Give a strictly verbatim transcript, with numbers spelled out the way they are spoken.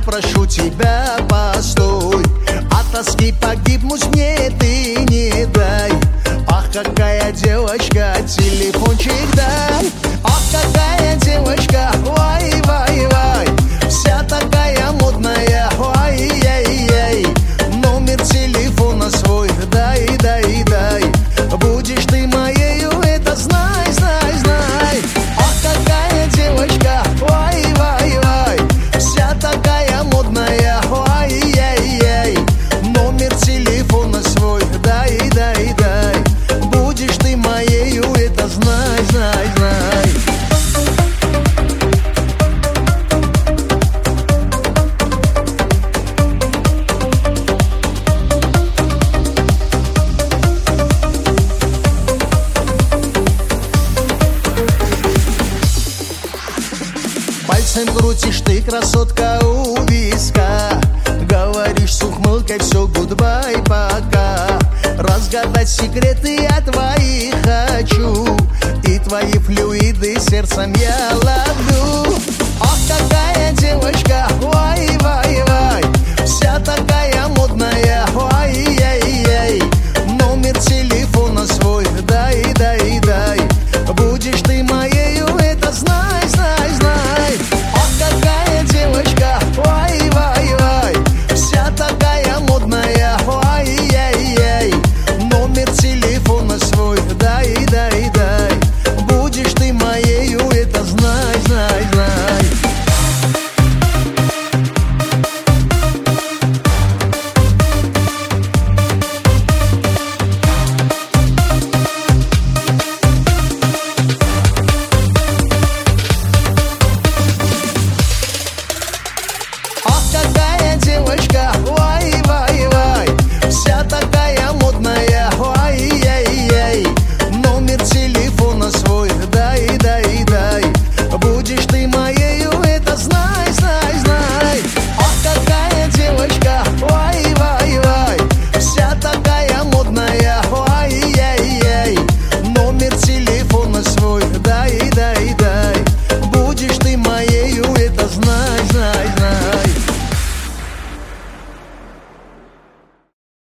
прошу тебя, постой. От тоски погибнуть мне ты не дай. Ах, какая девочка, телефончик дай. Ах, какая девочка, вай, вай, вай. Вся такая модная, вай, яй, яй. Номер телефона свой дай, дай, дай. Будешь ты моею, это знай, знай, знай. Ах, какая девочка, вай, вай, вай. Вся такая модная, вай, яй, яй. Номер телефона свой дай, дай, дай. Будешь ты моею, это знай, знай, знай. Пальцем крутишь ты, красотка, у виска. Говоришь с ухмылкой все, гудбай, пока. Разгадать секреты я твои хочу, и твои флюиды сердцем я ловлю. Ах, какая девочка, вай, вай, вай. Вся такая модная, вай, яй, яй. Номер телефона